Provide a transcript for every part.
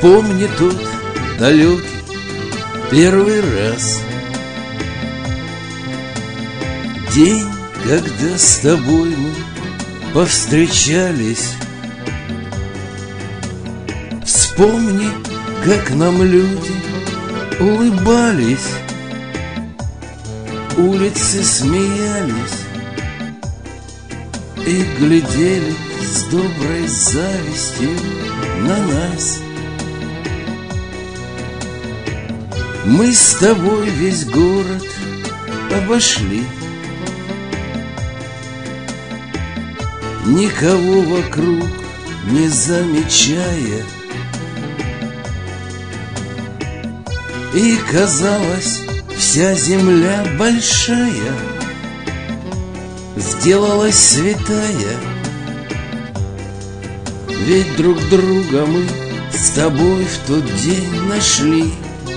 Вспомни тот далекий первый раз, день, когда с тобой мы повстречались. Вспомни, как нам люди улыбались, улицы смеялись и глядели с доброй завистью на нас. Мы с тобой весь город обошли, никого вокруг не замечая, и казалось, вся земля большая сделалась святая. Ведь друг друга мы с тобой в тот день нашли.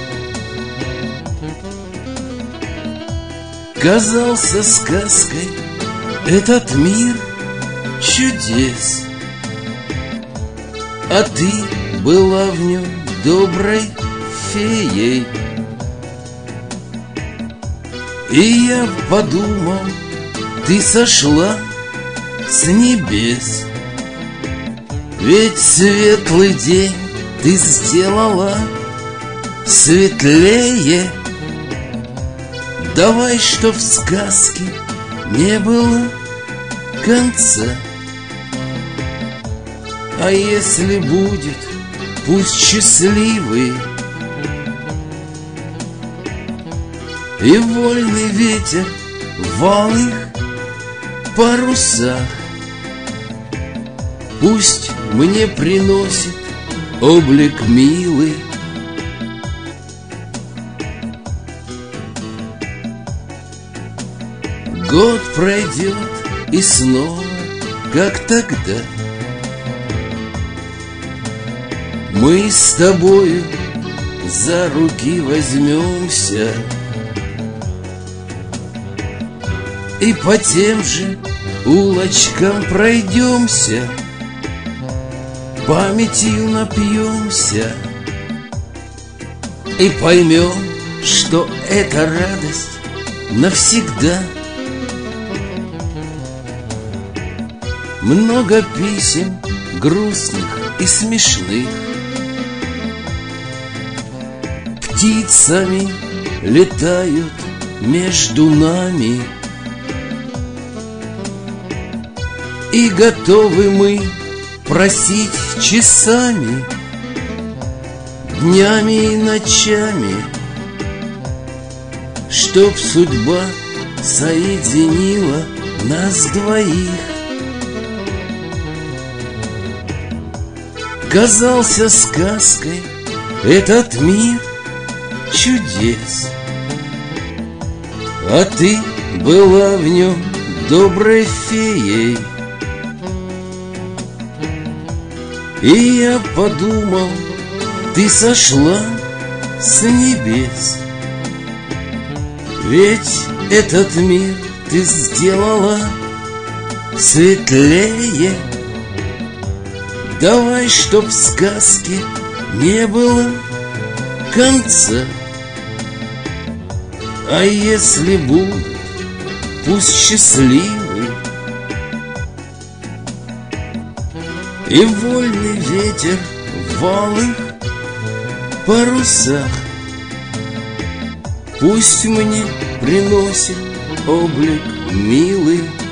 Казался сказкой этот мир чудес, а ты была в нем доброй феей. И я подумал, ты сошла с небес, ведь светлый день ты сделала светлее. Давай, чтоб в сказке не было конца, а если будет, пусть счастливый и вольный ветер в алых парусах. Пусть мне приносит облик милый. Год пройдет и снова, как тогда, мы с тобою за руки возьмемся и по тем же улочкам пройдемся, памятью напьемся и поймем, что эта радость навсегда. Много писем грустных и смешных, птицами летают между нами, и готовы мы просить часами, днями и ночами, чтоб судьба соединила нас двоих. Казался сказкой этот мир чудес, а ты была в нем доброй феей. И я подумал, ты сошла с небес, ведь этот мир ты сделала светлее. Давай, чтоб в сказке не было конца, а если будет, пусть счастливый и вольный ветер в алых парусах. Пусть мне приносит облик милый.